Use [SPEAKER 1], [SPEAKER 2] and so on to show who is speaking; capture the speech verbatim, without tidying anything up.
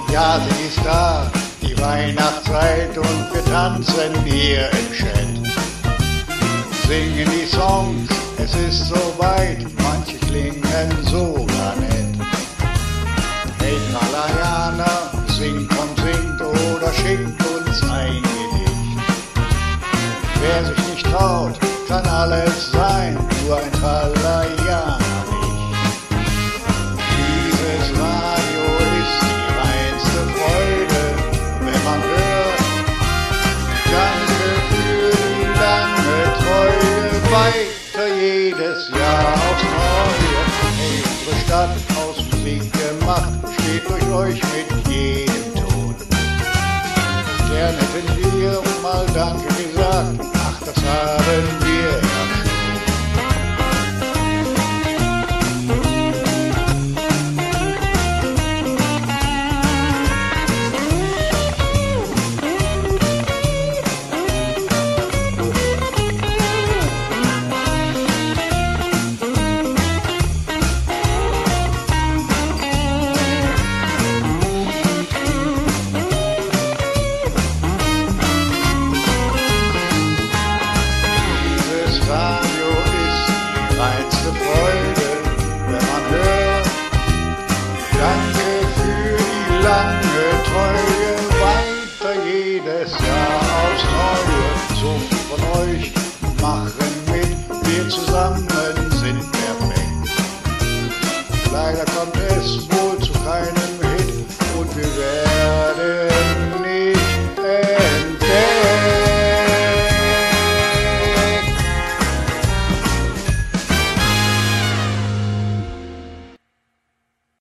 [SPEAKER 1] Ja, sie ist da, die Weihnachtszeit, und wir tanzen hier im Chat. Singen die Songs, es ist soweit, manche klingen sogar nett. Hey Tralayana, singt und singt oder schickt uns ein Gedicht. Wer sich nicht traut, kann alles sein, nur ein Tralayana nicht. Dieses Radio ist die reinste Freude, wenn man hört. Danke für die lange Treue, weiter jedes Jahr aufs Neue. Hey, unsere Stadt aus Musik gemacht, steht durch euch mit jedem Ton. Gerne hätten wir mal Danke gesagt, ach, das haben wir ja schon. Radio ist die reinste Freude, wenn man hört. Danke für die lange Treue, weiter jedes Jahr aufs Neue. So viel von euch machen mit, wir zusammen sind perfekt. Leider kommt es wohl zu keiner